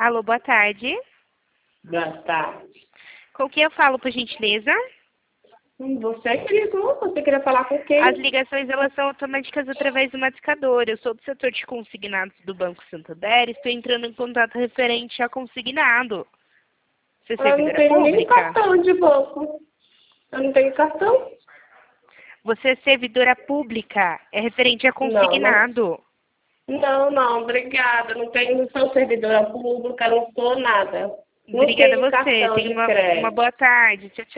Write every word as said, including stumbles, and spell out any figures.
Alô, boa tarde. Boa tarde. Com quem eu falo, por gentileza? Hum, Você que ligou? Você queria falar com quem? As ligações elas são automáticas através do marcador. Eu sou do setor de consignados do Banco Santander e estou entrando em contato referente a consignado. Você é Eu não servidora tenho nem pública? cartão de banco. Eu não tenho cartão? Você é servidora pública. É referente a Não, não. consignado. Não, não, obrigada. Não tenho, não sou servidora pública, não sou nada. Não Obrigada a tenho você. cartão Tenha de uma, uma crédito. boa tarde. Tchau, tchau.